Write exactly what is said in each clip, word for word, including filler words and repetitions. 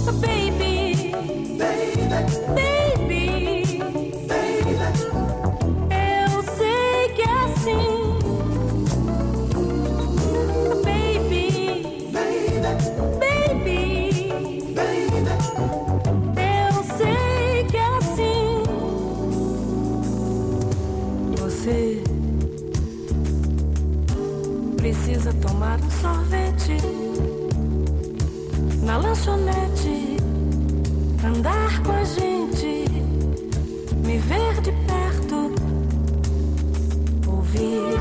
Baby, baby, baby, baby, eu sei que é assim. Baby, baby, baby, eu sei que é assim. Você precisa tomar um sorvete na lanchonete, andar com a gente, me ver de perto, ouvir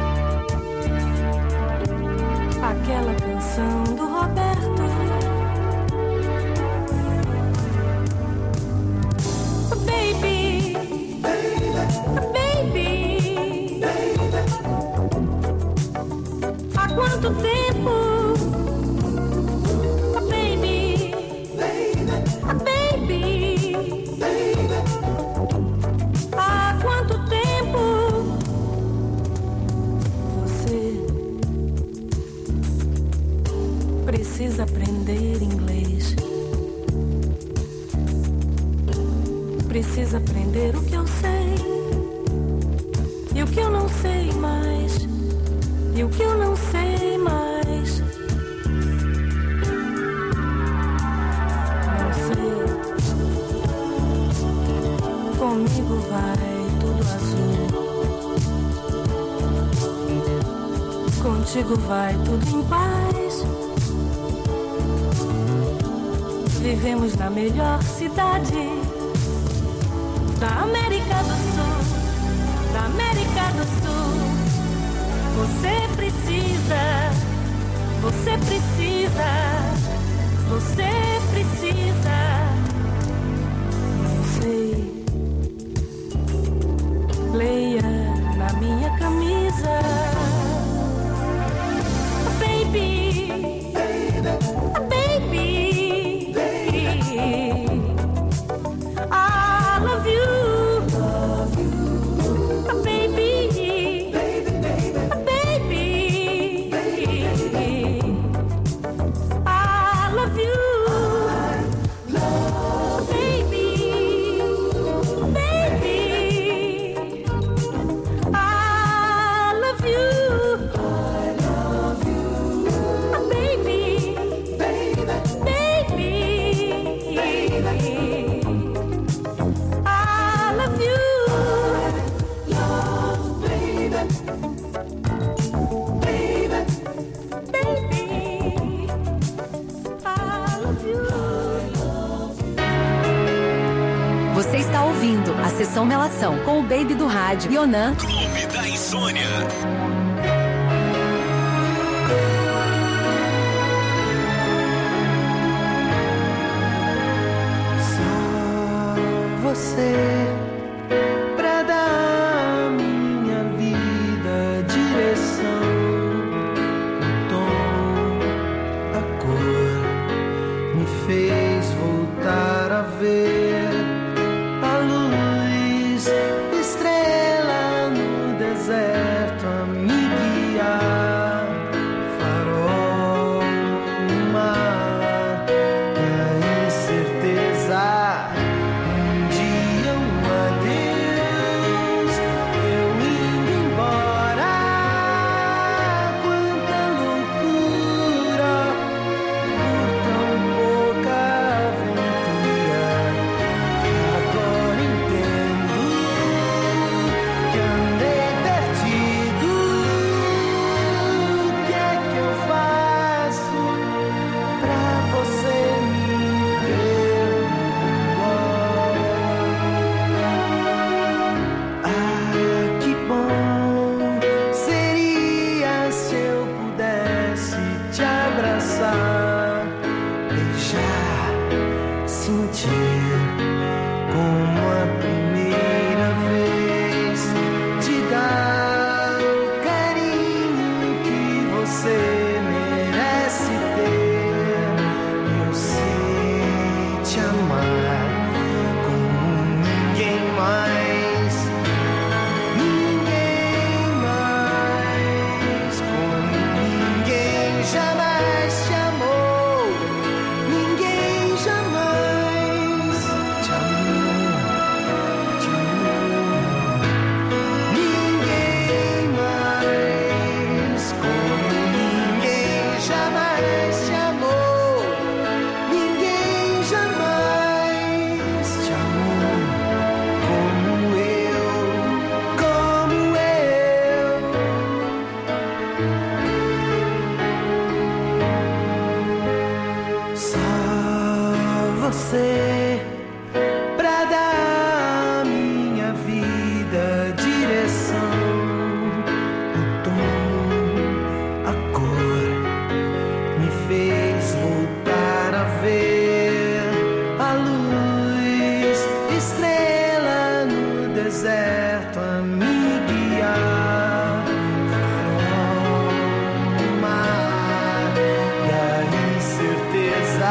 aquela canção do Roberto. Baby, baby, baby, há quanto tempo? Precisa aprender inglês. Precisa aprender o que eu sei e o que eu não sei mais, e o que eu não sei mais. Não sei. Comigo vai tudo azul. Contigo vai tudo em paz. Vivemos na melhor cidade da América do Sul, da América do Sul. Você precisa, você precisa, você precisa. Não sei. Leia na minha camisa. Baby, baby, I love you, love you, baby, baby, baby, baby, baby. I love you, I love baby, baby. I love you, I love you, baby, baby, baby. Você está ouvindo a Sessão Melação com o Baby do Rádio, Yonan. Clube da Insônia. Você pra dar à minha vida direção, o tom, a cor, me fez voltar a ver a luz, estrela no deserto a me guiar, farol no mar e a incerteza. Jamais te amou, ninguém jamais você pra dar à minha vida direção, o tom, a cor me fez voltar a ver a luz, estrela no deserto a me guiar, farol no mar, daí certeza.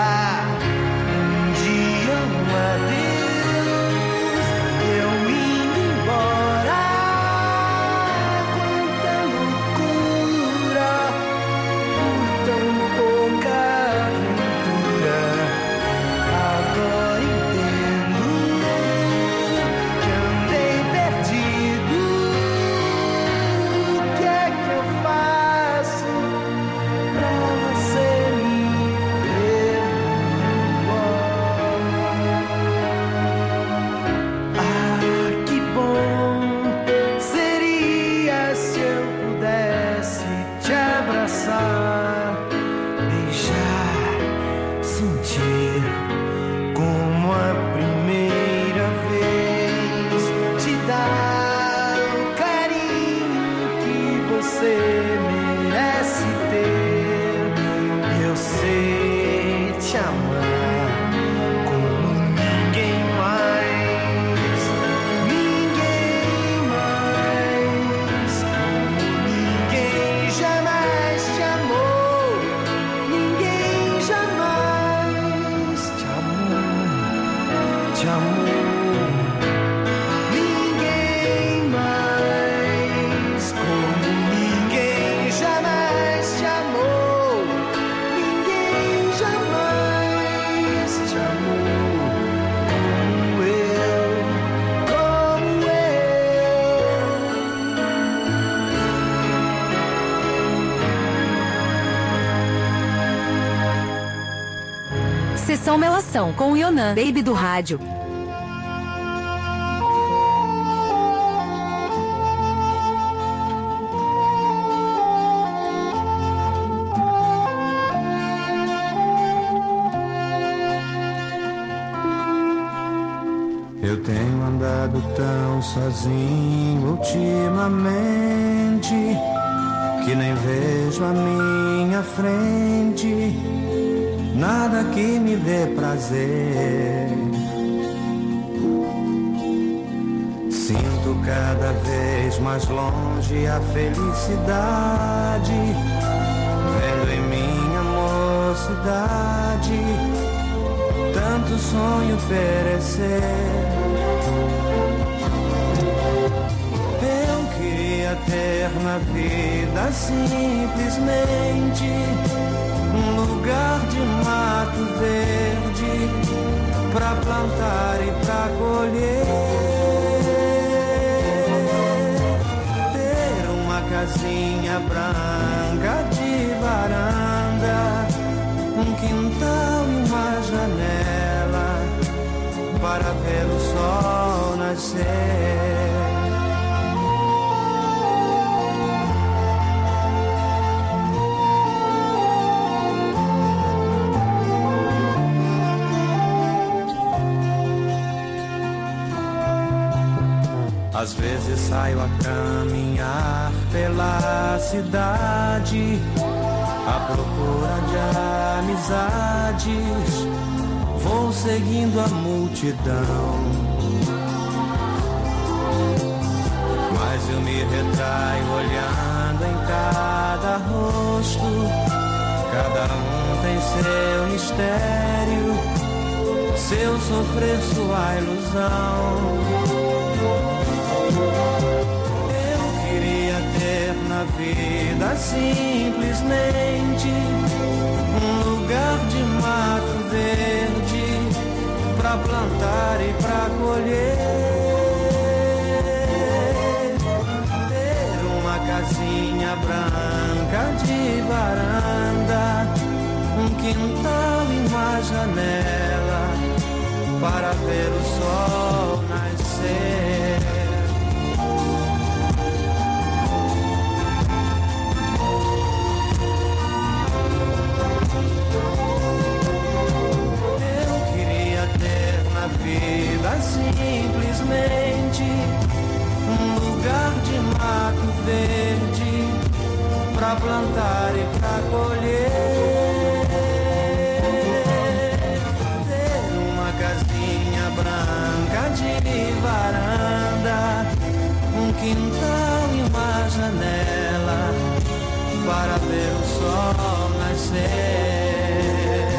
Sessão Melação com o Yonan, Baby do Rádio. Eu tenho andado tão sozinho ultimamente que nem vejo a minha frente nada que me dê prazer. Sinto cada vez mais longe a felicidade, vendo em minha mocidade tanto sonho perecer. Eu queria ter na vida simplesmente um lugar de mato verde pra plantar e pra colher, ter uma casinha branca de varanda, um quintal e uma janela para ver o sol nascer. Às vezes saio a caminhar pela cidade à procura de amizades, vou seguindo a multidão, mas eu me retraio olhando em cada rosto, cada um tem seu mistério, seu sofrer, sua ilusão. Eu queria ter na vida simplesmente um lugar de mato verde pra plantar e pra colher, ter uma casinha branca de varanda, um quintal e uma janela para ver o sol nascer. Eu queria simplesmente um lugar de mato verde pra plantar e pra colher. Ter uma casinha branca de varanda, um quintal e uma janela para ver o sol nascer.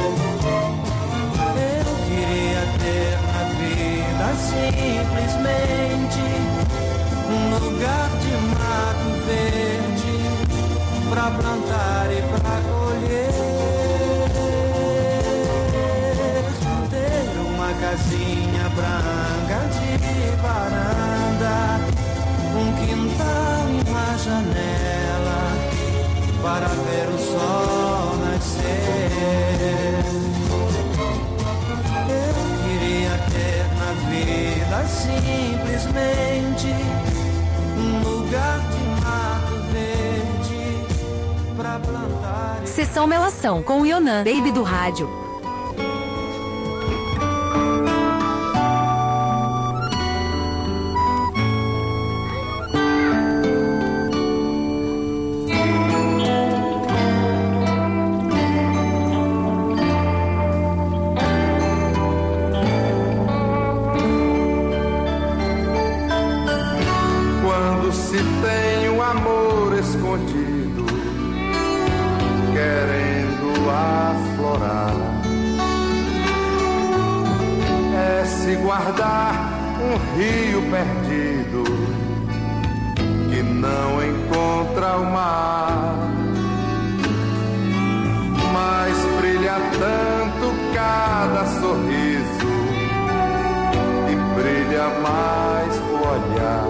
Eu queria ter na vida simplesmente um lugar de mato verde pra plantar e pra colher. Ter uma casinha branca de varanda, um quintal e uma janela para ver o sol nascer. Eu queria ter na vida simplesmente um lugar de mato verde pra plantar. Sessão Melação com o Yonan, Baby do rádio. Guardar um rio perdido que não encontra o mar, mas brilha tanto cada sorriso e brilha mais o olhar.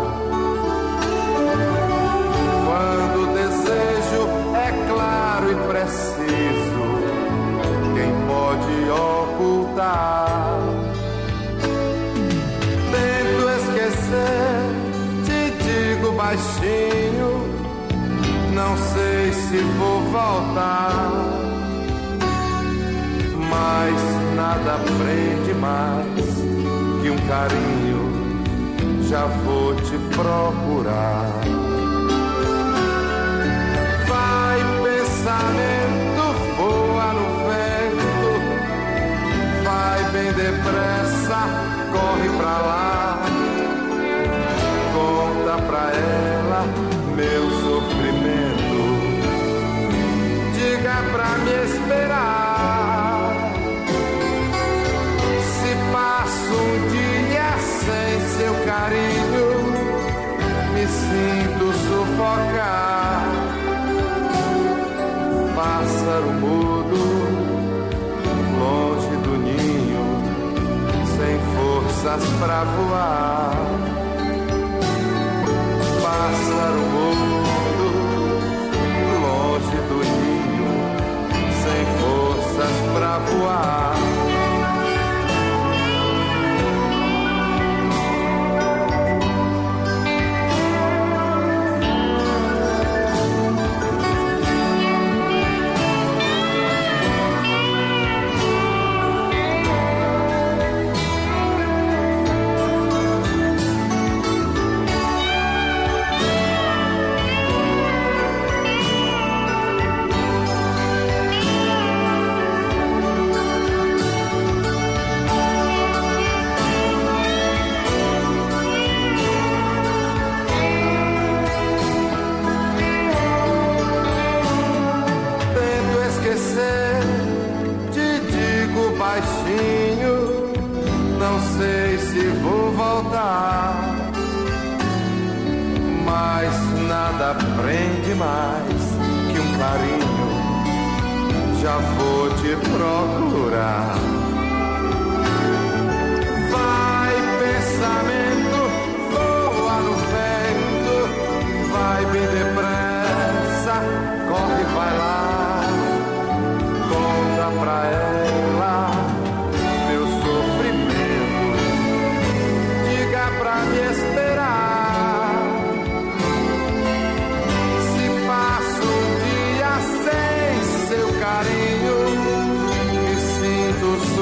Quando o desejo é claro e preciso, quem pode ocultar? Te digo baixinho, não sei se vou voltar, mas nada prende mais que um carinho, já vou te procurar. Vai pensamento, voa no vento, vai bem depressa, corre pra lá. Conta pra ela meu sofrimento, diga pra me esperar. Se passo um dia sem seu carinho, me sinto sufocar. Pássaro mudo, longe do ninho, sem forças pra voar. Pássaro mudo, longe do ninho, sem forças pra voar. Não sei se vou voltar, mas nada prende mais que um carinho, já vou te procurar. Vai pensamento, voa no vento, vai bem depressa, corre, vai lá, conta pra ela meu sofrimento, diga pra me esperar. Se passo um dia sem seu carinho, me sinto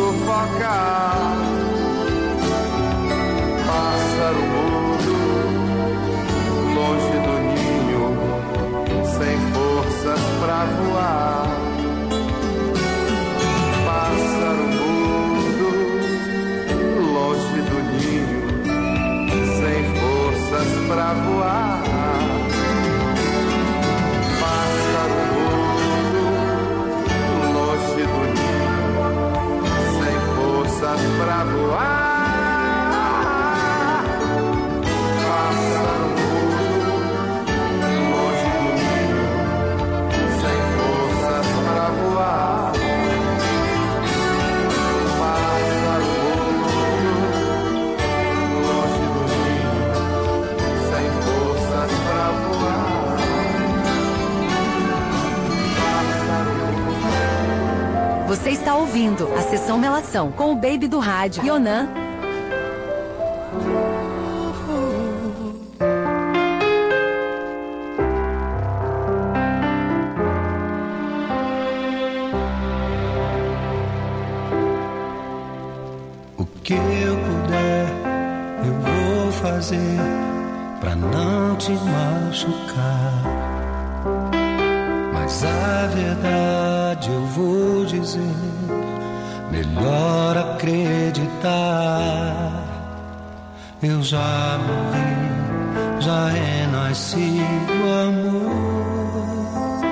forças pra voar. Pássaro mudo, longe do ninho, sem forças pra voar. Pássaro mudo, longe do ninho, sem forças pra voar. Pássaro mudo. Você está ouvindo a Sessão Melação com o Baby do Rádio, Yonan. O que eu puder, eu vou fazer pra não te machucar. Mas a verdade eu vou dizer, melhor acreditar. Eu já morri, já renasci o amor,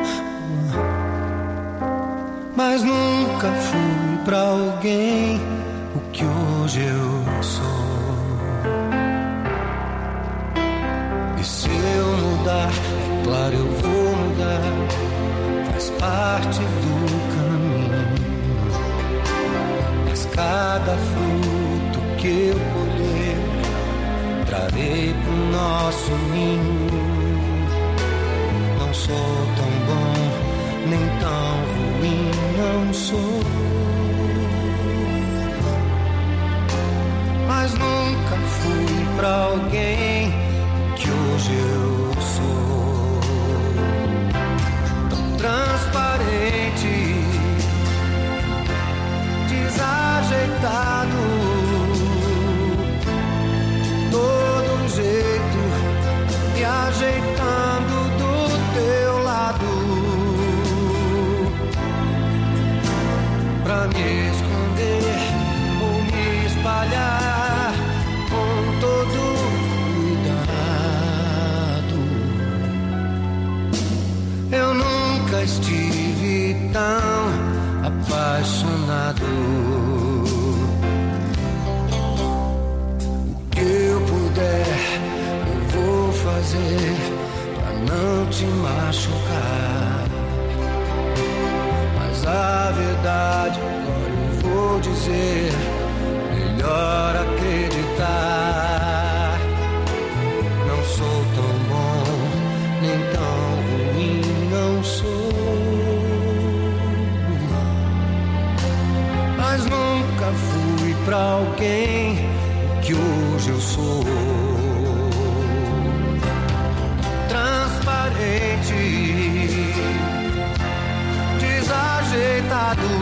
mas nunca fui pra alguém o que hoje eu sou. E se eu mudar, é claro eu vou mudar, faz parte do caminho. Mas cada fruto que eu colher, trarei pro nosso ninho. Não sou tão bom, nem tão ruim, não sou. Mas nunca fui pra alguém que hoje eu sou. Tão transparente, desajeitado, de todo jeito, me ajeitando do teu lado, pra me esconder ou me espalhar com todo cuidado. Eu nunca estive tão apaixonado. O que eu puder, eu vou fazer pra não te machucar. Mas a verdade agora eu vou dizer, melhor acreditar. Não sou tão bom, nem tão ruim, não sou. Mas nunca fui pra alguém que hoje eu sou. Transparente, desajeitado,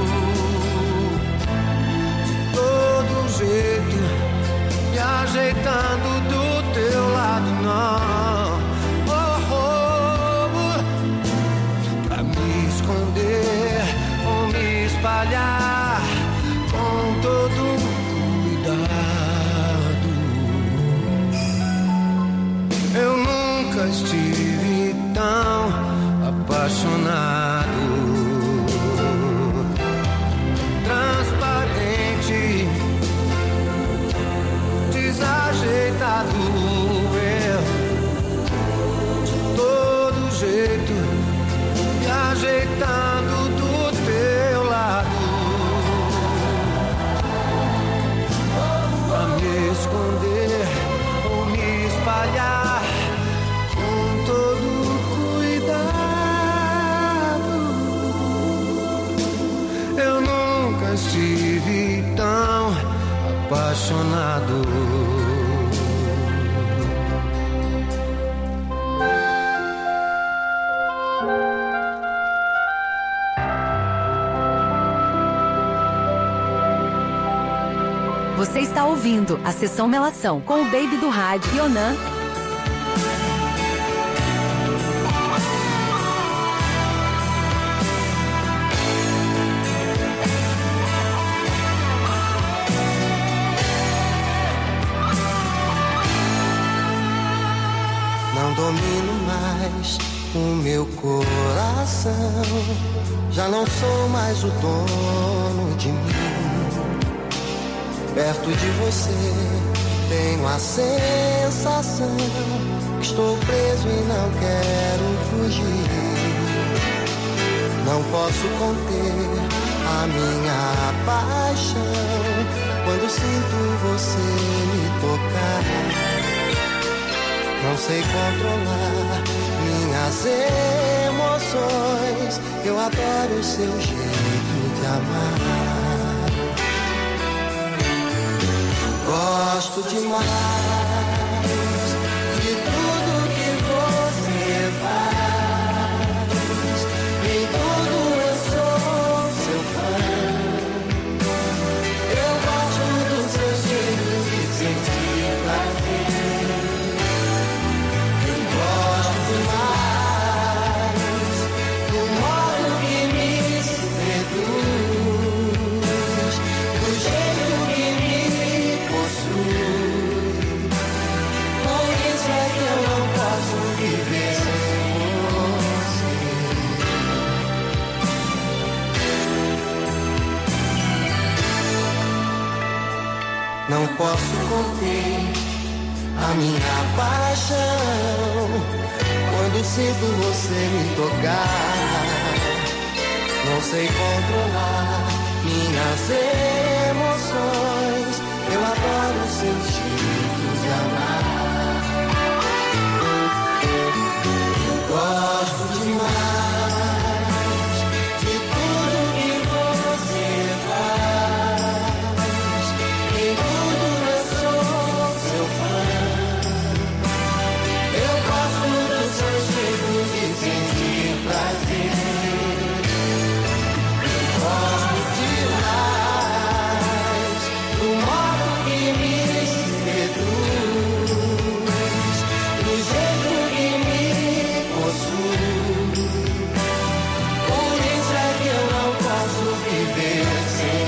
de todo jeito, me ajeitando do teu lado, não. Oh, oh, oh. Pra me esconder ou me espalhar com todo cuidado. Eu nunca estive tão apaixonado. Transparente, desajeitado, eu, de todo jeito, me ajeitando do teu lado, pra me esconder ou me espalhar com todo cuidado. Eu nunca estive tão apaixonado. Você está ouvindo a Sessão Melação com o Baby do Rádio, Yonan. Não domino mais o meu coração, já não sou mais o dono de mim. Perto de você tenho a sensação que estou preso e não quero fugir. Não posso conter a minha paixão quando sinto você me tocar. Não sei controlar minhas emoções, eu adoro o seu jeito de amar. Gosto demais de tudo que você faz, em tudo eu sou seu fã. Eu gosto do seu jeito de sentir prazer. Eu gosto demais do modo que me seduz, do jeito que me por isso é que eu não posso viver sem você. Não posso conter a minha paixão quando sinto você me tocar. Não sei controlar minhas emoções, eu adoro o seu jeito de amar. Eu gosto demais de tudo que você faz, em tudo eu sou seu fã. Eu gosto do seu jeito de sentir prazer. Eu gosto demais do modo que me seduz, do jeito que me possui. Por isso é que eu não posso viver sem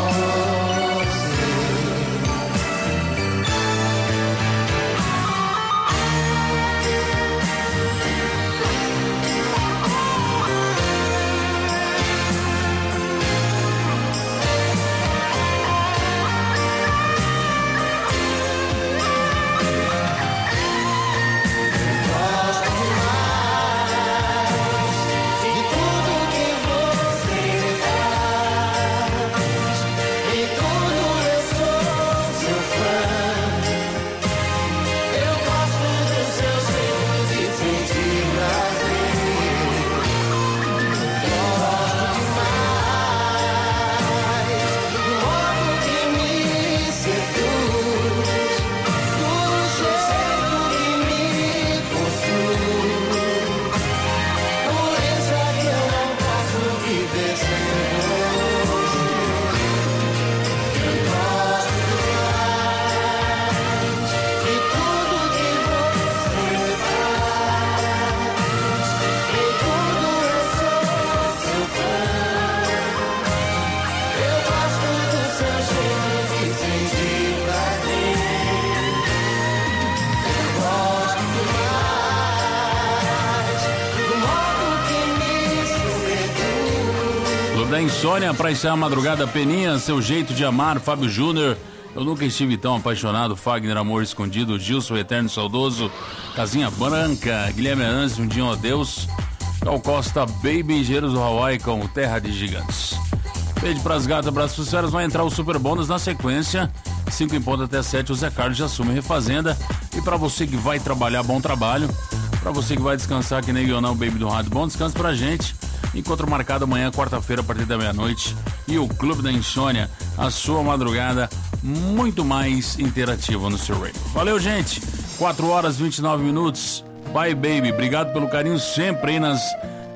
Da Insônia, pra encerrar a madrugada, Peninha, Seu Jeito de Amar, Fábio Júnior, Eu Nunca Estive Tão Apaixonado, Fagner, Amor Escondido, Gilson, Eterno Saudoso, Casinha Branca, Guilherme Arantes, Um Dia Um Adeus, Gal Costa, Baby, Engenheiros do Hawaii com Terra de Gigantes. Beijo pras gatas, abraço pros feras, vai entrar o Super Bônus na sequência, cinco em ponto até sete, o Zé Carlos já assume Refazenda. E pra você que vai trabalhar, bom trabalho. Pra você que vai descansar, que nem eu não, Baby do Rádio, bom descanso pra gente. Encontro marcado amanhã, quarta-feira, a partir da meia-noite. E o Clube da Insônia, a sua madrugada muito mais interativa no seu radio. Valeu, gente. quatro horas e vinte e nove minutos. Bye, baby. Obrigado pelo carinho sempre aí nas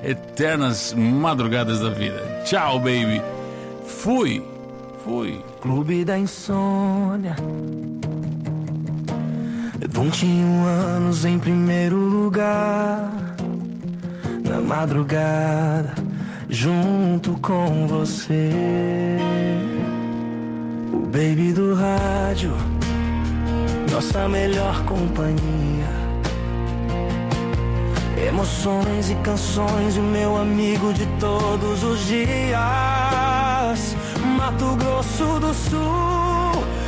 eternas madrugadas da vida. Tchau, baby. Fui. Fui. Clube da Insônia. vinte e um anos em primeiro lugar. Na madrugada, junto com você. O baby do rádio, nossa melhor companhia. Emoções e canções, o meu amigo de todos os dias. Mato Grosso do Sul,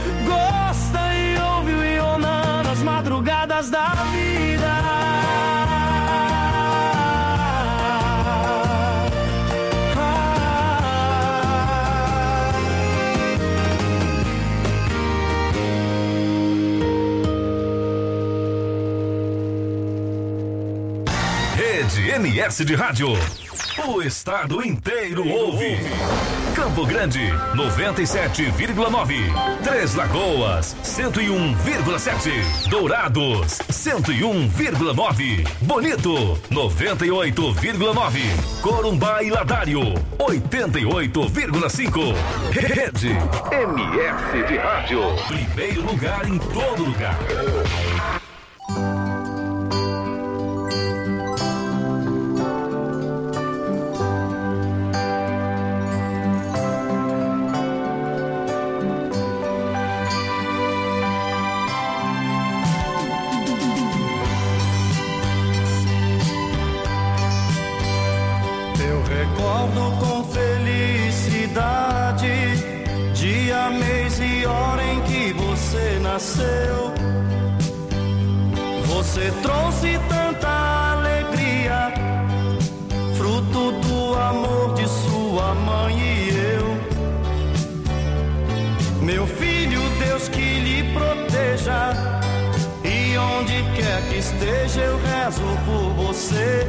Rede M S de Rádio. O estado inteiro ouve. Campo Grande, noventa e sete vírgula nove. Três Lagoas, cento e um vírgula sete. Dourados, cento e um vírgula nove. Bonito, noventa e oito vírgula nove. Corumbá e Ladário, oitenta e oito vírgula cinco. Rede M S de Rádio. Primeiro lugar em todo lugar. Nasceu, você trouxe tanta alegria, fruto do amor de sua mãe e eu. Meu filho, Deus que lhe proteja, e onde quer que esteja eu rezo por você.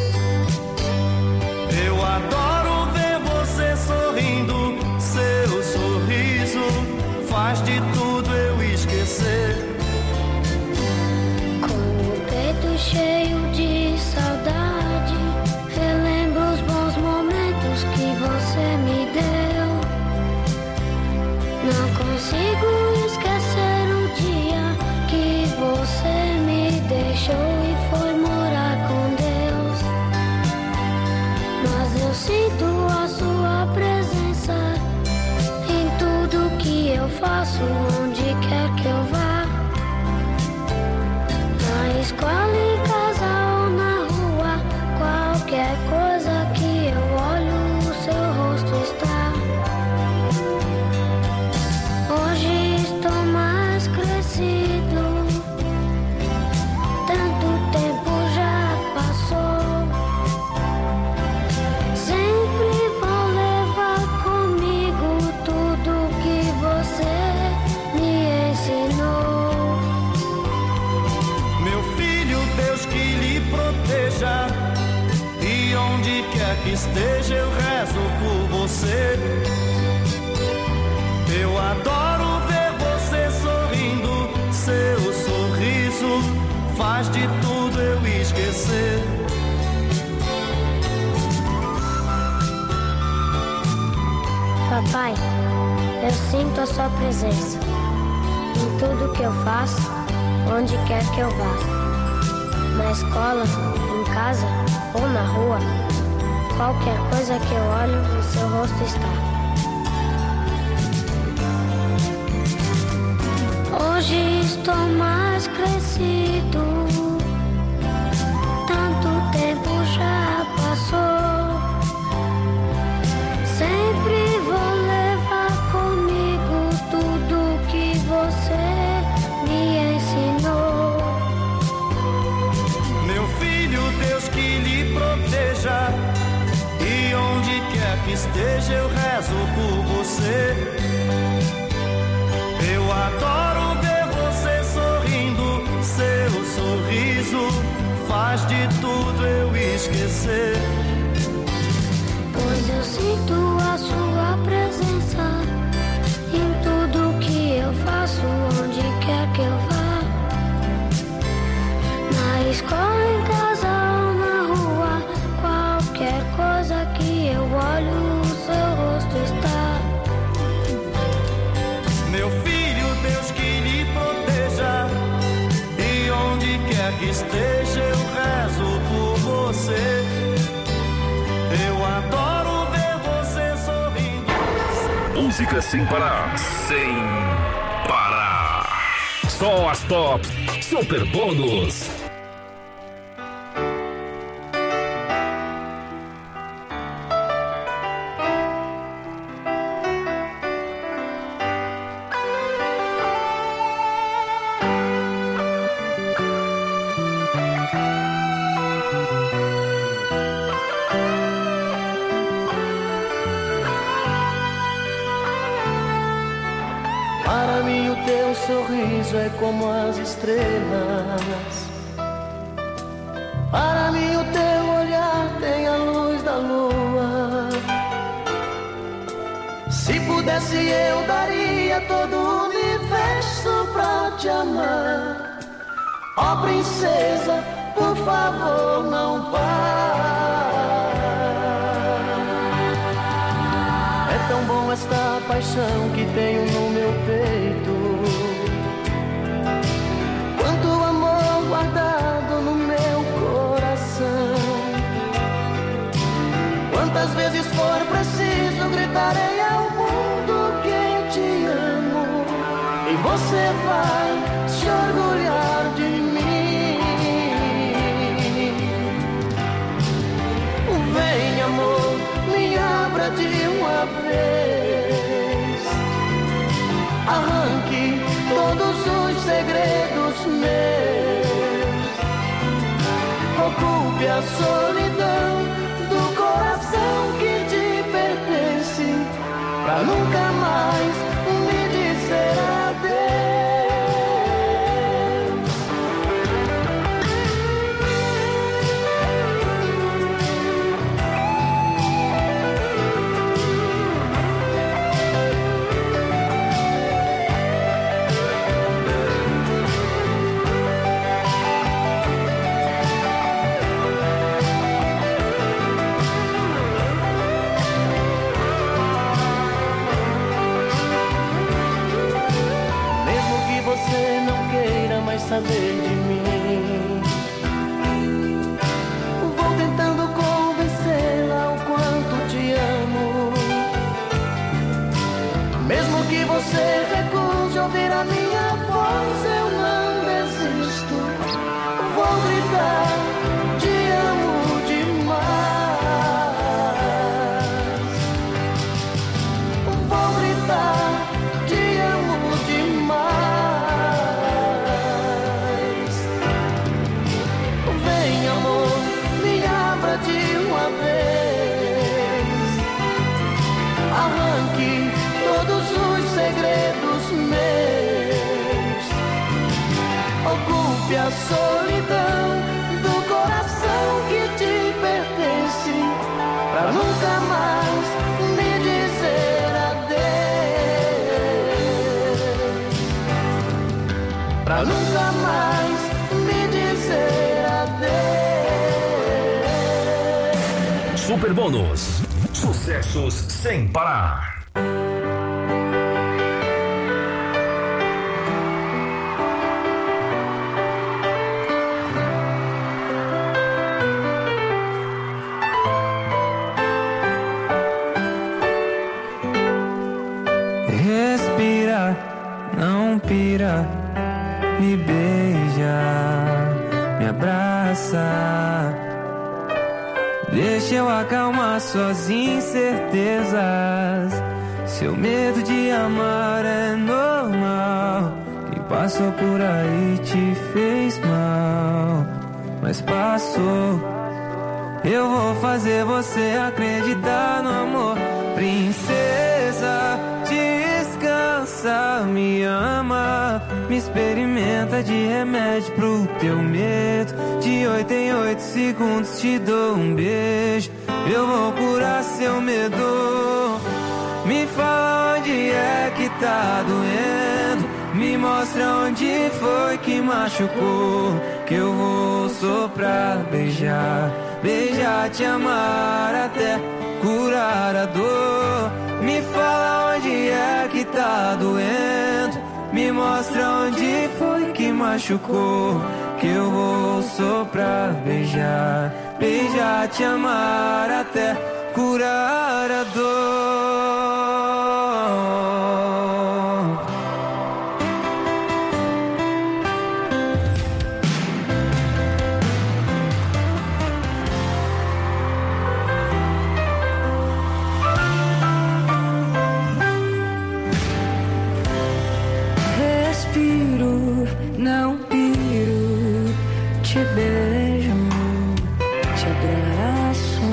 Eu adoro ver você sorrindo, seu sorriso faz de tudo eu esquecer. Com o peito cheio de saudade, relembro os bons momentos que você me deu. Não consigo esquecer o dia que você me deixou e foi morar com Deus. Mas eu sinto a sua presença em tudo que eu faço, onde quer que eu vá. Na escola, em casa ou na rua, qualquer coisa que eu olho, o seu rosto está. Hoje estou mais crescido, tanto tempo já passou. Sempre vou levar comigo tudo que você me ensinou. Meu filho, Deus que lhe proteja, e onde quer que esteja eu rezo por você. Eu adoro ver você sorrindo, seu sorriso faz de tudo eu esquecer. Papai, eu sinto a sua presença em tudo que eu faço, onde quer que eu vá. Na escola, em casa ou na rua, qualquer coisa que eu olho, o seu rosto está. Hoje estou mais crescido, tanto tempo já passou. Sempre vou levar comigo tudo que você me ensinou. Meu filho, Deus que lhe proteja, e onde quer que esteja eu rezo por você. Eu adoro ver você sorrindo, seu sorriso faz de tudo eu esquecer. Pois eu sinto a sua presença em tudo que eu faço, onde quer que eu vá. Na escola, em casa ou na rua, qualquer coisa que eu olho, o seu rosto está. Meu filho, Deus que lhe proteja, e onde quer que esteja eu rezo por você. Eu adoro ver você sorrindo. Música sem parar, sem parar. Só as tops, super bônus. Para mim o teu sorriso é como as estrelas. Para mim o teu olhar olhar tem a luz da lua. Se pudesse eu daria todo o universo pra te amar. Ó oh, princesa, por favor não vá. É tão bom esta paixão que tenho no meu peito. Quanto amor guardado no meu coração. Quantas vezes for preciso gritarei ao mundo que te amo. E você vai se orgulhar de mim. Vem amor, me abra de uma vez. Arranque todos os segredos meus. Ocupe a solidão do coração que te pertence, pra nunca mais me dizer adeus. Saber de mim, vou tentando convencê-la o quanto te amo. Mesmo que você recuse ouvir a minha voz, eu não desisto. Vou gritar, te amo demais. Vou gritar, te amo demais. De uma vez, arranque todos os segredos meus. Ocupe a solidão do coração que te pertence, pra nunca mais me dizer adeus. Pra nunca mais me dizer adeus. Super Bônus. Sucessos sem parar. Respira, não pira, me beija, me abraça. Deixa eu acalmar suas incertezas. Seu medo de amar é normal. Quem passou por aí te fez mal, mas passou. Eu vou fazer você acreditar no amor. Princesa, descansa, me ama. Me experimenta de remédio pro teu medo. De oito em oito segundos te dou um beijo. Eu vou curar seu medo. Me fala onde é que tá doendo. Me mostra onde foi que machucou. Que eu vou soprar, beijar, beijar, te amar até curar a dor. Me fala onde é que tá doendo. Me mostra onde foi que machucou. Que eu vou soprar, beijar, beijar, te amar até curar a dor. Respiro, não piro, te beijo, te abraço.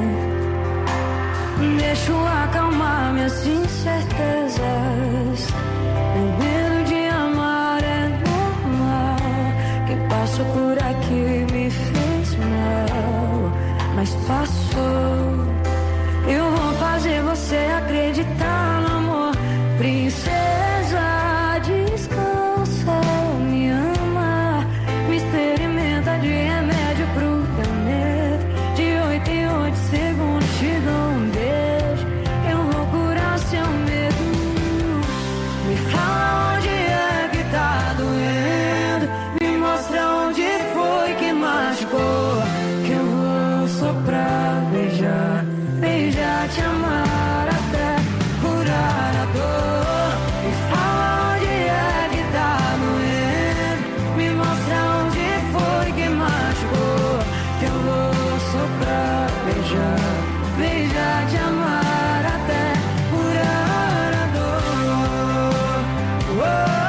Deixo acalmar minhas incertezas. Meu medo de amar é normal. Quem passou por aqui me fez mal, princesa, descansa, me ama, me experimenta de remédio pro teu medo. De oito em oito segundos te dou um beijo, eu vou curar seu medo. Me fala onde é que tá doendo, me mostra onde foi que machucou, que eu vou soprar, beijar, beijar, te amar até curar a dor. Me fala onde é que tá doendo, me mostra onde foi que machucou, que eu vou soprar, beijar, beijar, te amar até curar a dor. Oh,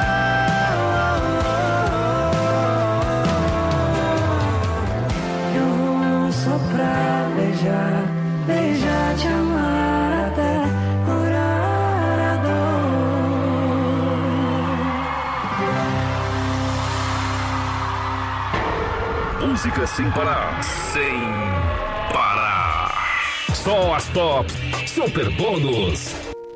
que eu vou soprar, beijar, beijar, te amar até curar a dor. Música sem parar, sem parar. Só as tops, super bônus.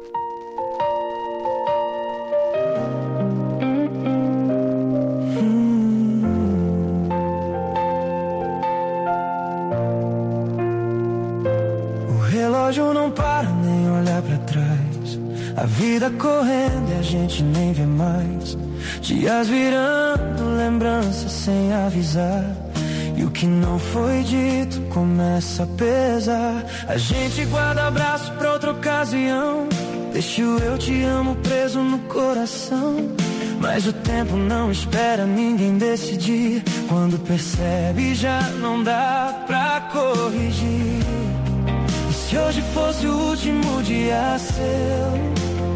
O relógio não para nem olhar pra trás, a vida correndo e a gente nem vê mais. Dias virando, lembranças sem avisar, e o que não foi dito começa a pesar. A gente guarda abraço pra outra ocasião, deixa o eu te amo preso no coração. Mas o tempo não espera ninguém decidir, quando percebe já não dá pra corrigir. E se hoje fosse o último dia seu,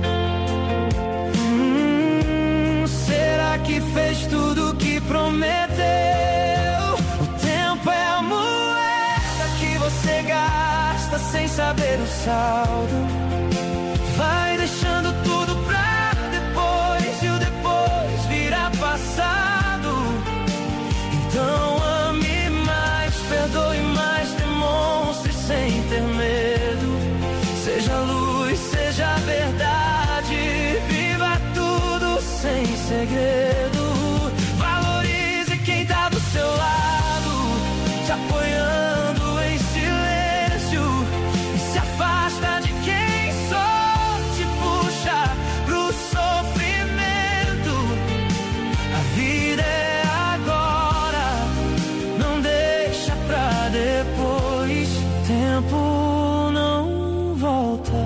hum, será que fez tudo o que prometeu? O tempo é a moeda que você gasta sem saber o saldo, vai deixando tudo pra depois, e o depois vira passado. Então ame mais, perdoe mais, demonstre sem ter medo. Seja luz, seja verdade, viva tudo sem segredo. Valorize quem tá do seu lado, te apoiando em silêncio, e se afasta de quem só te puxa pro sofrimento. A vida é agora, não deixa pra depois. Tempo não volta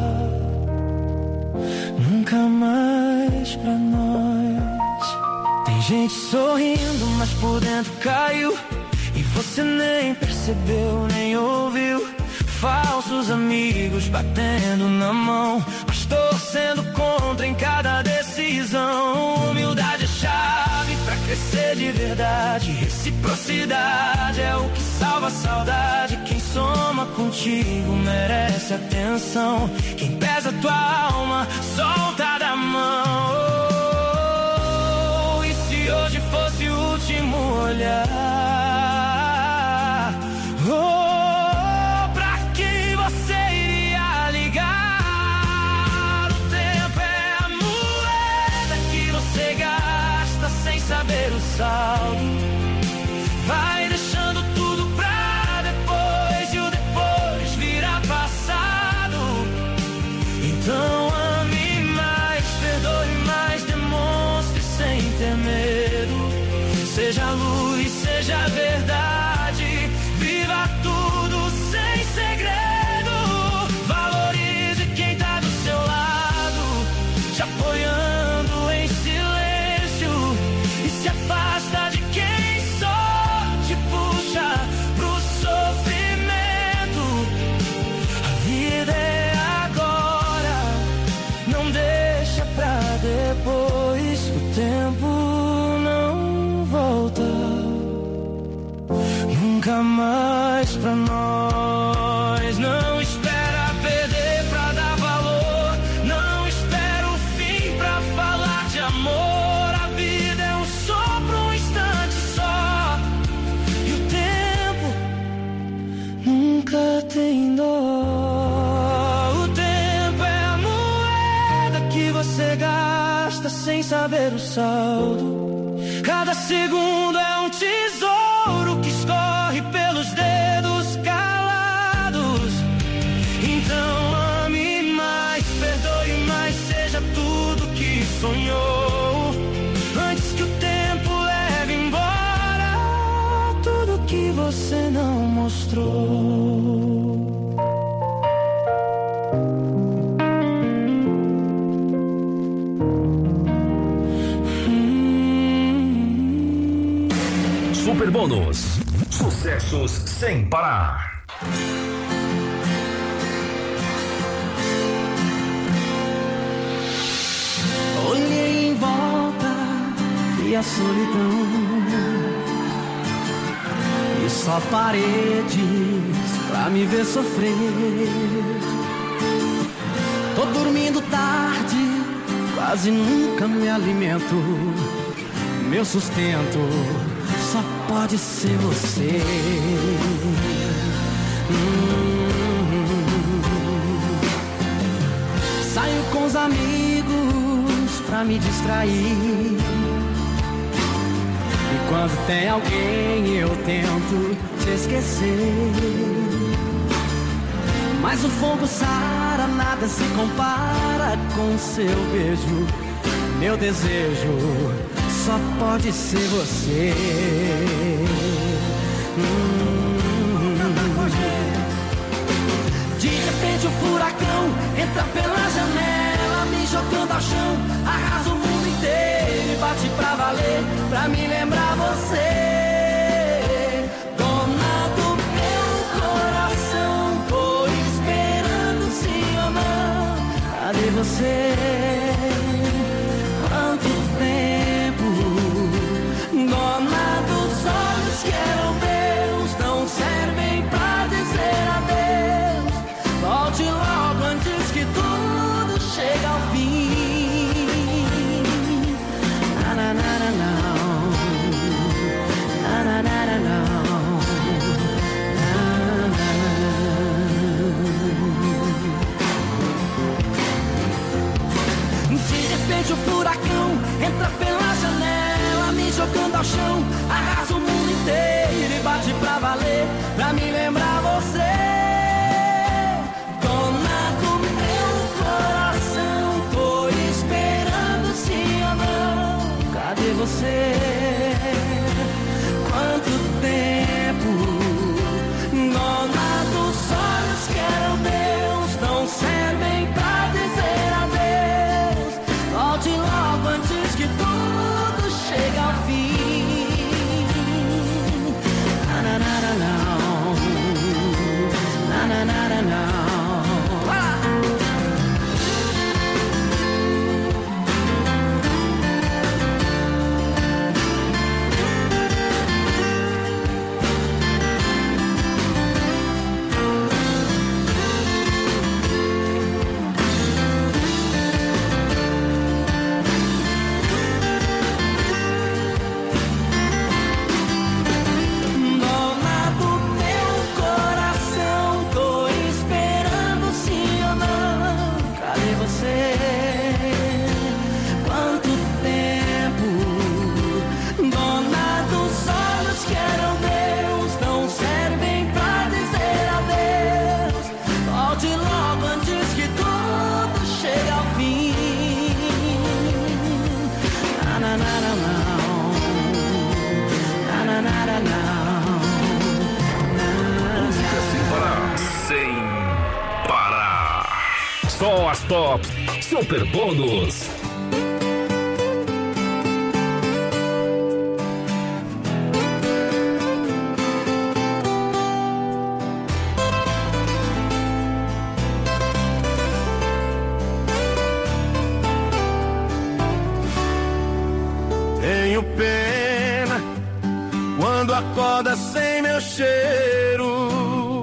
nunca mais pra nós. Tem gente sorrindo, mas por dentro caiu, e você nem percebeu, nem ouviu. Falsos amigos batendo na mão, mas torcendo contra em cada decisão. Humildade é chave pra crescer de verdade, reciprocidade é o que salva a saudade. Quem soma contigo merece atenção, quem pesa tua alma solta da mão. Oh, e se hoje fosse o último olhar, oh, saber o saldo, vai deixando tudo pra depois, e o depois vira passado. Então ame mais, perdoe mais, demonstre sem ter medo. Seja luz, seja verdade, viva tudo sem segredo. Valorize quem tá do seu lado, te apoiando em silêncio, se afasta de quem só te puxa pro sofrimento. A vida é agora, não deixa pra depois. O tempo não volta nunca mais pra nós. Não espera perder pra dar valor, não espera o fim pra falar de amor. Nunca tem dó. O tempo é a moeda que você gasta gasta sem saber o saldo. Cada segundo é um tesouro que escorre pelos dedos calados. Então ame mais, perdoe mais, seja tudo que sonhou, antes que o tempo leve embora tudo que você não mostrou. Super Bônus. Sucessos sem parar. Olhei em volta e a solidão, e só paredes pra me ver sofrer. Tô dormindo tarde, quase nunca me alimento. Meu sustento só pode ser você. Hum. Saio com os amigos pra me distrair, e quando tem alguém eu tento te esquecer. Mas o fogo sara, nada se compara com seu beijo. Meu desejo só pode ser você. Hum. De repente o furacão entra pela janela, me jogando ao chão, arrasa o mundo inteiro e bate pra valer, pra me lembrar você. Dona do meu coração, tô esperando sim ou não. Cadê você? Quanto tempo? Dona dos olhos que eram meus, não servem pra dizer adeus. Volte logo antes que tudo chegue ao fim. Na na na na não. Na na na na não. Na, na. De repente o furacão entra pela janela, me jogando ao chão, arrasa o mundo inteiro e bate pra valer, pra me lembrar você. Dona do meu coração, tô esperando sim ou não. Cadê você? Quanto tempo? Dona dos olhos que eram meus, não servem pra dizer adeus. Volte logo antes que tudo chegue ao fim. Na na na na não. Na na na na não. Vai lá. Dona do meu coração, tô esperando sim ou não. Cadê você? Quanto tempo? Dona dos olhos que eram meus, não servem pra dizer adeus. Volte logo antes que tudo chegue ao fim. Na na na na não. Na na na na não. Música sem parar. Sem parar. Só as tops. Super Bônus. Tenho pena quando acorda sem meu cheiro.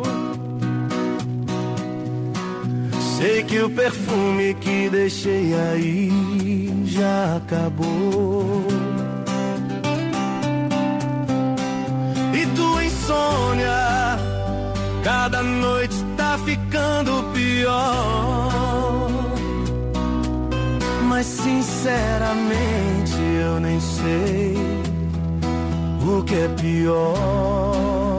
Sei que o perfume que deixei aí já acabou. E tua insônia cada noite tá ficando pior. Mas sinceramente eu nem sei o que é pior.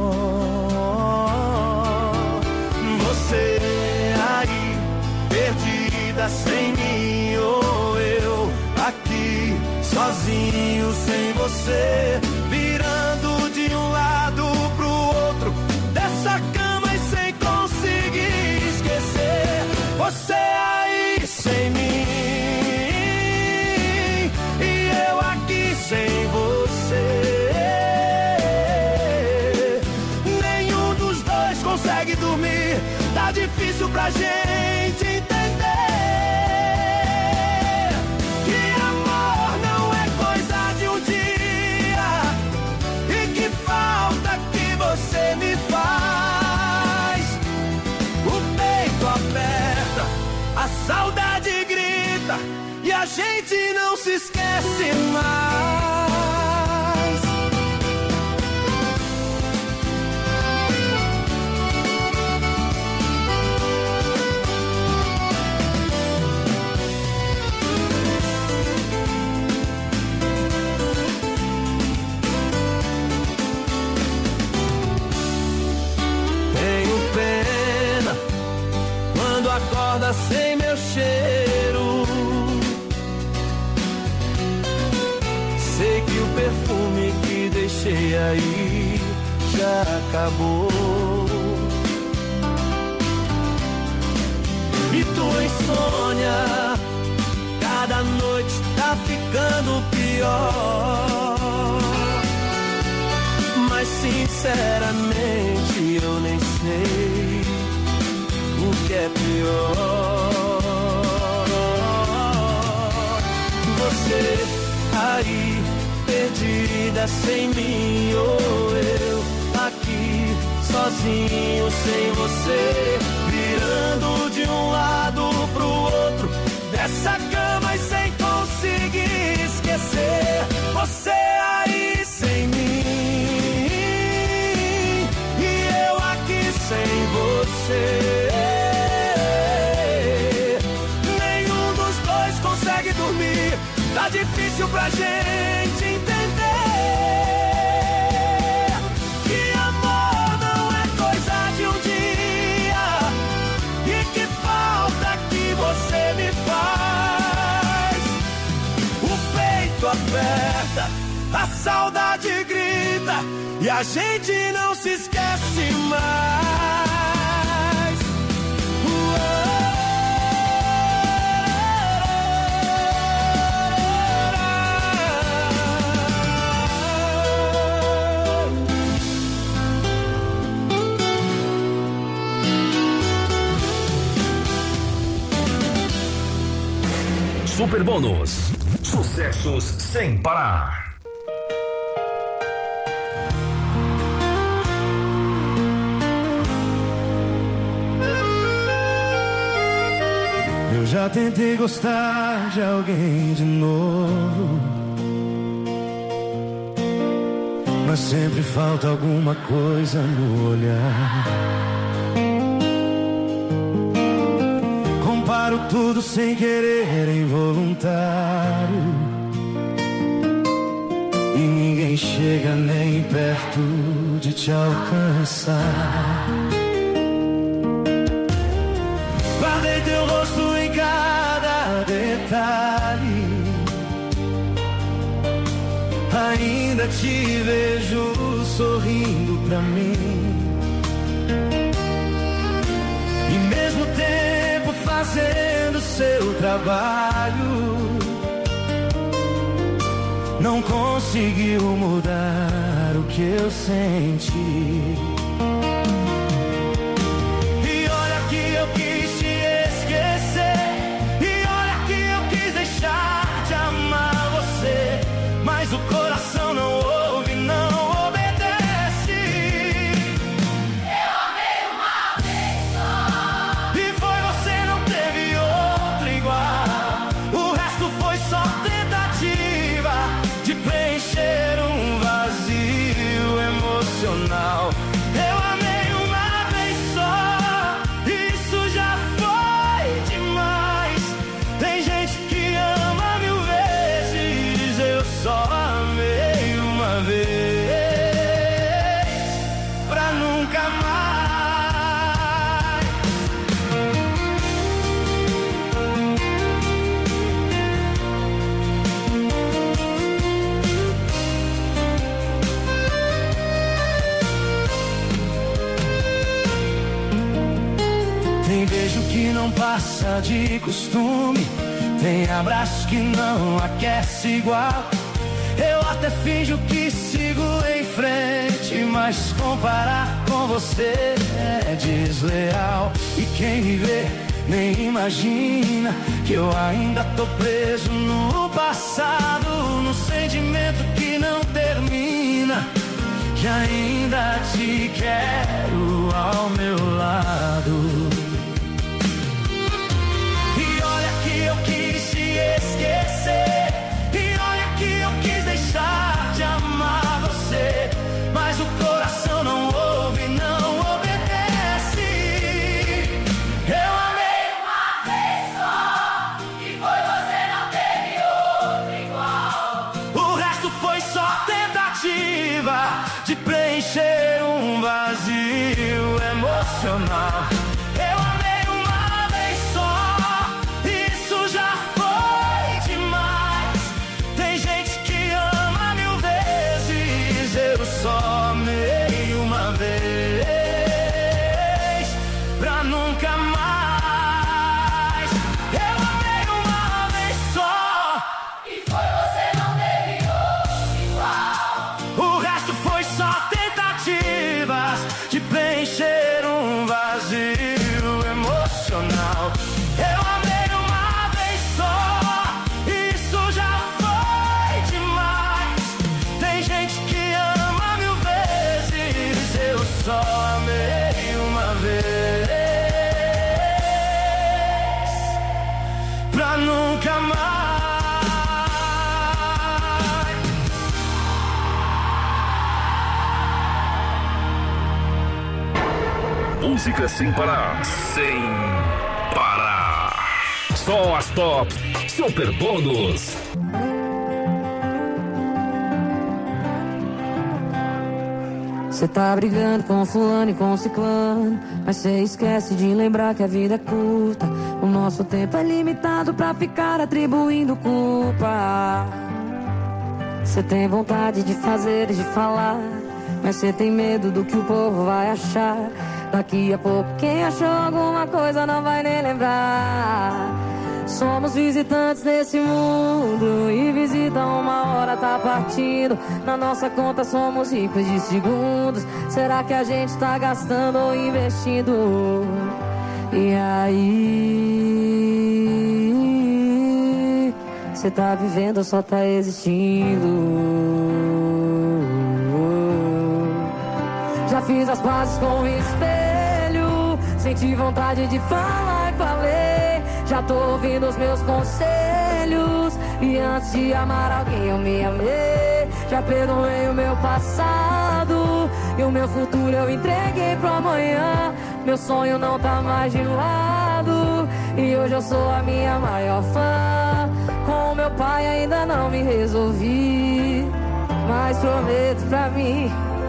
Você aí, perdida sem mim, ou eu aqui, sozinho sem você, virando de um lado pro outro dessa cama e sem conseguir esquecer. Você aí sem mim e eu aqui sem você. Nenhum dos dois consegue dormir, tá difícil pra gente entender que amor não é coisa de um dia e que falta que você me faz. O peito aperta, a saudade grita e a gente não se esquece mais. Acorda sem meu cheiro. Sei que o perfume que deixei aí já acabou. E tua insônia cada noite tá ficando pior. Mas sinceramente eu nem sei o que é pior. Você aí, perdida sem mim, ou eu aqui, sozinho sem você, virando de um lado pro outro dessa cama e sem conseguir esquecer. Você aí sem mim e eu aqui sem você. Tá difícil pra gente entender que amor não é coisa de um dia e que falta que você me faz. O peito aperta, a saudade grita e a gente não se esquece mais. Uou. Super Bônus. Sucessos sem parar. Eu já tentei gostar de alguém de novo, mas sempre falta alguma coisa no olhar. Comparo tudo sem querer, involuntário, e ninguém chega nem perto de te alcançar. Guardei teu rosto em cada detalhe, ainda te vejo sorrindo pra mim, e mesmo tempo fazendo seu trabalho, não conseguiu mudar o que eu senti. E olha que eu quis te esquecer, e olha que eu quis deixar de amar você, mas o coração não ouve, não obedece. Eu amei uma vez só, E foi você, não teve outra igual. O resto foi só tentativa de preencher um vazio emocional. passa de costume. Tem abraço que não aquece igual. Eu até finjo que sigo em frente, mas comparar com você é desleal. E quem me vê nem imagina que eu ainda tô preso no passado, no sentimento que não termina, que ainda te quero ao meu lado. E olha que eu quis te esquecer, e olha que eu quis deixar de amar você, mas o coração não ouve, não obedece. Eu amei uma vez só, e foi você, não teve outro igual. O resto foi só tentativa de preencher um vazio emocional. Eu amei uma vez só, isso já foi demais. Tem gente que ama mil vezes, eu só amei uma vez, pra nunca mais. Eu amei uma vez só, e foi você, não teve outro igual. O resto foi só tentativas de preencher um vazio emocional. Eu amei uma vez só, isso já foi demais. Tem gente que ama mil vezes, eu só amei uma vez, pra nunca mais. Música sem parar. Sem parar. Só as tops. Super bônus. Cê tá brigando com fulano e com ciclano, mas cê esquece de lembrar que a vida é curta. O nosso tempo é limitado pra ficar atribuindo culpa. Cê tem vontade de fazer e de falar, mas cê tem medo do que o povo vai achar. Daqui a pouco quem achou alguma coisa não vai nem lembrar. Somos visitantes desse mundo e visita uma hora tá partindo. Na nossa conta somos ricos de segundos. Será que a gente tá gastando ou investindo? E aí, cê tá vivendo ou só tá existindo? Já fiz as pazes com o espelho, senti vontade de falar e falei. Já tô ouvindo os meus conselhos, e antes de amar alguém eu me amei. Já perdoei o meu passado, e o meu futuro eu entreguei pro amanhã. Meu sonho não tá mais de lado, e hoje eu sou a minha maior fã. Com meu pai ainda não me resolvi, mas prometo pra mim.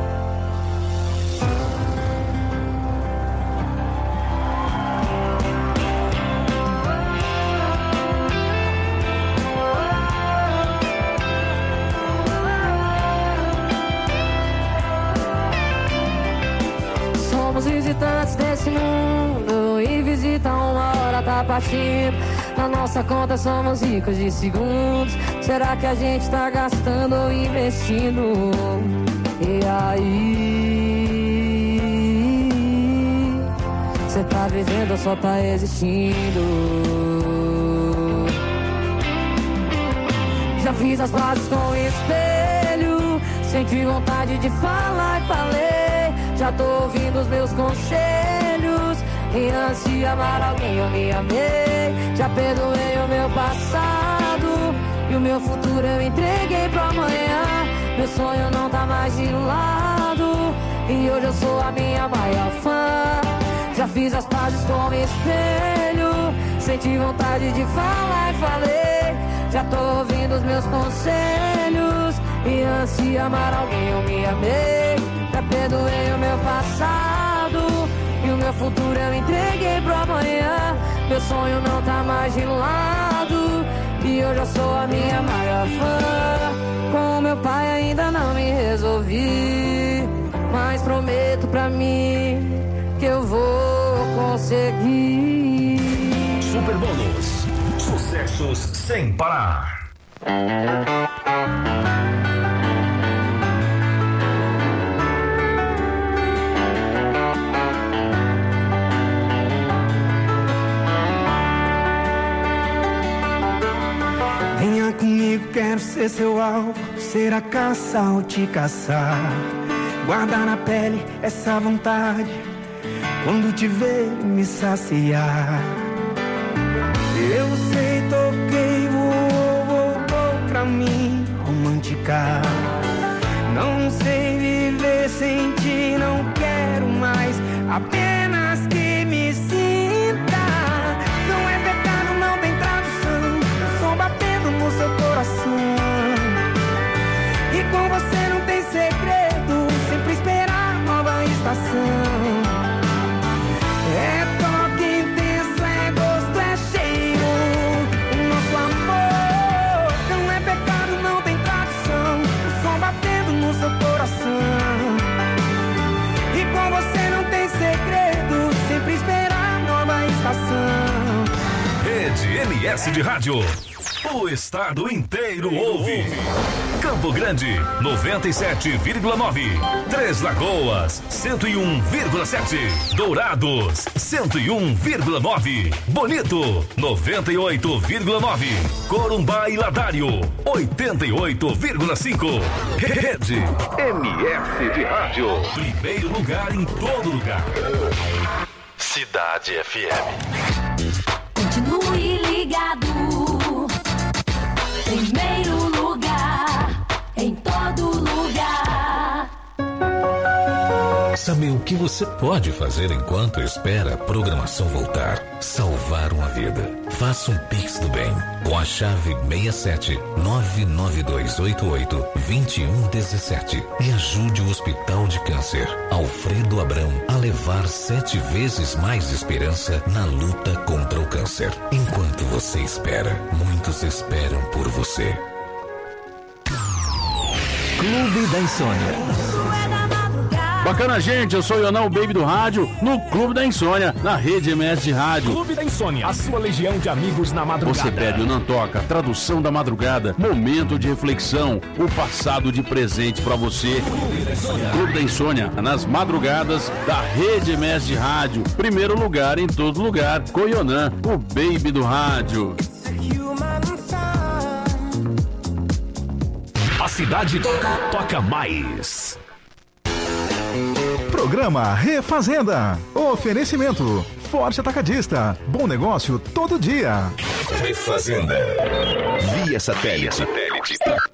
Visitantes desse mundo e visita uma hora tá partindo. Na nossa conta somos ricos de segundos. Será que a gente tá gastando ou investindo? E aí, cê tá vivendo ou só tá existindo? Já fiz as pazes com o espelho, senti vontade de falar e falei. Já tô ouvindo os meus conselhos, e antes de amar alguém eu me amei. Já perdoei o meu passado, e o meu futuro eu entreguei pro amanhã. Meu sonho não tá mais de lado, e hoje eu sou a minha maior fã. Já fiz as pazes com o espelho, senti vontade de falar e falei. Já tô ouvindo os meus conselhos, e antes de amar alguém eu me amei. Já perdoei o meu passado, e o meu futuro eu entreguei pro amanhã. Meu sonho não tá mais de lado, e hoje eu sou a minha maior fã. Com meu pai ainda não me resolvi, mas prometo pra mim que eu vou conseguir. Sucessos sem parar. Venha comigo, quero ser seu alvo, ser a caça ou te caçar. Guardar na pele essa vontade, quando te ver me saciar. Eu sei, toquei, voou, voltou pra mim romântica. Não sei viver sem ti, não quero mais, apenas que me sinta. Não é pecado, não tem tradução, o som batendo no seu coração. E com você não tem segredo, sempre esperar nova estação. É toque intenso, é gosto, é cheiro, o nosso amor. Não é pecado, não tem tradução, o som batendo no seu coração. E com você não tem segredo, sempre esperar nova estação. Rede M S de Rádio. O estado inteiro ouve. Campo Grande, noventa e sete vírgula nove. Três Lagoas, cento e um vírgula sete. Dourados, cento e um vírgula nove. Bonito, noventa e oito vírgula nove. Corumbá e Ladário, oitenta e oito vírgula cinco. Rede M S de Rádio. Primeiro lugar em todo lugar. Cidade F M. Continue ligado. Primeiro lugar, em todo lugar. Sabe o que você pode fazer enquanto espera a programação voltar? Salvar uma vida. Faça um Pix do bem com a chave seis sete nove nove dois oito oito dois um um sete e ajude o Hospital de Câncer Alfredo Abrão a levar sete vezes mais esperança na luta contra o câncer. Enquanto você espera, muitos esperam por você. Clube da Insônia. Bacana, gente, eu sou o Ionão, o Baby do Rádio, no Clube da Insônia, na Rede M S de Rádio. Clube da Insônia, a sua legião de amigos na madrugada. Você pede o Não Toca, tradução da madrugada, momento de reflexão, o passado de presente pra você. Clube da Insônia, nas madrugadas da Rede M S de Rádio. Primeiro lugar em todo lugar, com o Ionan, o Baby do Rádio. A cidade toca, toca mais. Programa Refazenda. Oferecimento Forte Atacadista. Bom negócio todo dia. Refazenda. Via satélite.